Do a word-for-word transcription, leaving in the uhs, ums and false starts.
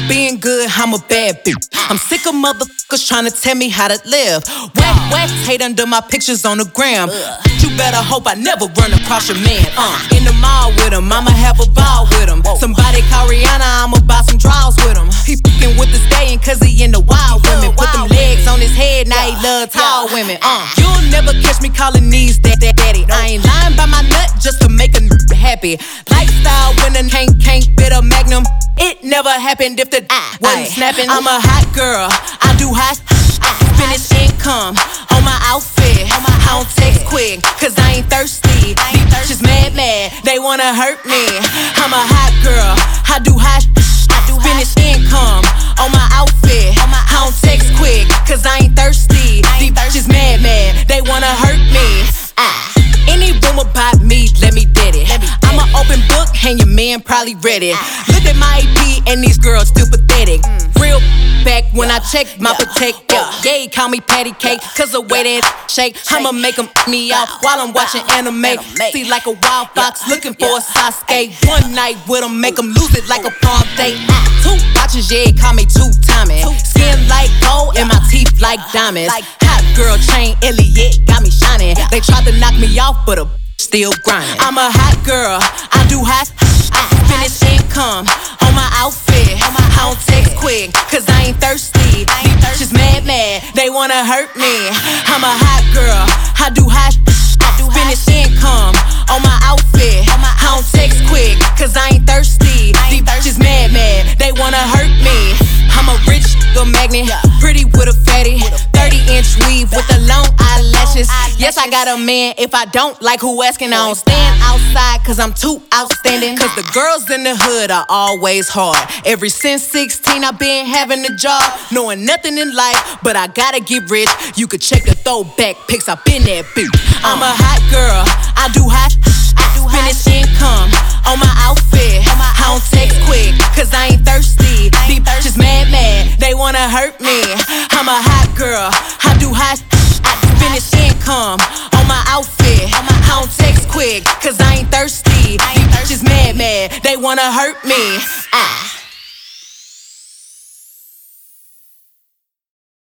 being good, I'm a bad bitch. I'm sick of motherfuckers trying to tell me how to live. Whack, whack, hate under my pictures on the gram. You better hope I never run across your man. Uh, in the mall with him, I'ma have a ball with him. Somebody call Rihanna, I'ma buy some draws with him. He fucking with the stallion cause he into wild women. Put them legs on his head, now he love tall women. Uh, you'll never catch me calling these that, that daddy. I ain't lying by my nut just to make a n- happy. Lifestyle when a can't, can't fit a magnum. It never happened if the d- wasn't snapping. I'm a hot girl, I do hot finish income on my outfit. I don't text quick, cause I ain't thirsty. These bitches mad, mad, they wanna hurt me. I'm a hot girl, I do hot finish income on my outfit. I don't text quick, cause I ain't thirsty. These bitches mad, mad, they wanna hurt me. Ah. Any rumor about me, let me dead it. I'm an open book, and your man probably read it. Look at my A P, and these girls still pathetic. Real back when I check my protect. Yeah, call me patty cake, cause the way that shake, I'ma make them me out while I'm watching anime. See like a wild fox looking for a Sasuke. One night with them, make them lose it like a prom date. Two watches, yeah, call me two-timing. Skin like gold, and my teeth like diamonds. Hot girl chain, Elliot, got me shining. They tried to knock me off, but a still grinding. I'm a hot girl, I do hot finish income on my outfit. I don't text quick, cause I ain't thirsty. These bitches mad, mad, they wanna hurt me. I'm a hot girl, I do hot finish income on my outfit. I don't text quick, cause I ain't thirsty. These bitches mad, mad, they wanna hurt me. I'm a rich nigga magnet, pretty with a fatty, thirty inch weave with the long eyelashes. Yes, I got a man, if I don't like who asking, I don't stand outside cause I'm too outstanding. Cause the girls in the hood are always hard. Ever since sixteen I've been having a job, knowing nothing in life, but I gotta get rich. You could check the throwback pics, I've been that bitch. I'm a hot girl, I do hot finish income on my outfit. I don't text quick, cause I ain't thirsty. These bitches mad, mad, they wanna hurt me. I'm a hot girl, I do hot finish income on my outfit. I don't text quick, cause I ain't thirsty. These bitches mad, mad, they wanna hurt me. Ah.